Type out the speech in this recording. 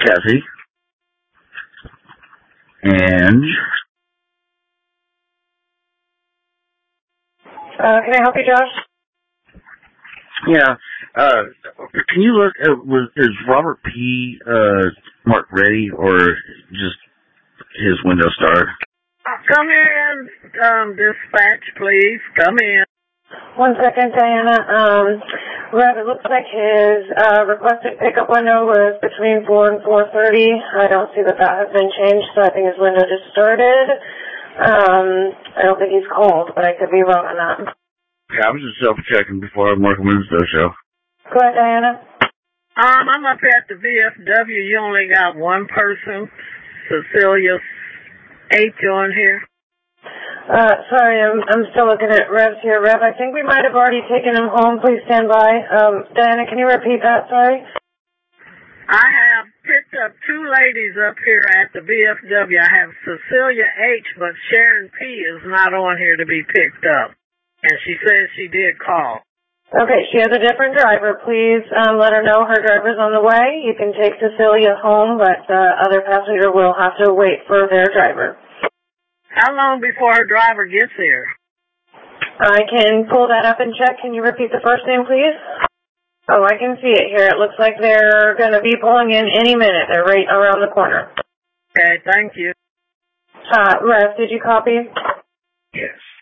Kathy. And... can I help you, Josh? Yeah. Can you look at, is Robert P. Mark ready, or just his window star? Come in, dispatch, please. Come in. 1 second, Diana. Rev, it looks like his requested pickup window was between 4 and 4:30. I don't see that has been changed, so I think his window just started. I don't think he's called, but I could be wrong on that. Yeah, I was just self-checking before I'm working Wednesday show. Go ahead, Diana. I'm up at the VFW. You only got one person, Cecilia H. on here. Sorry, I'm still looking at Rev's here. Rev, I think we might have already taken him home. Please stand by. Diana, can you repeat that? Sorry. I have picked up two ladies up here at the VFW. I have Cecilia H., but Sharon P. is not on here to be picked up. And she says she did call. Okay, she has a different driver. Please let her know her driver's on the way. You can take Cecilia home, but the other passenger will have to wait for their driver. How long before her driver gets here? I can pull that up and check. Can you repeat the first name, please? Oh, I can see it here. It looks like they're going to be pulling in any minute. They're right around the corner. Okay, thank you. Rev, did you copy? Yes.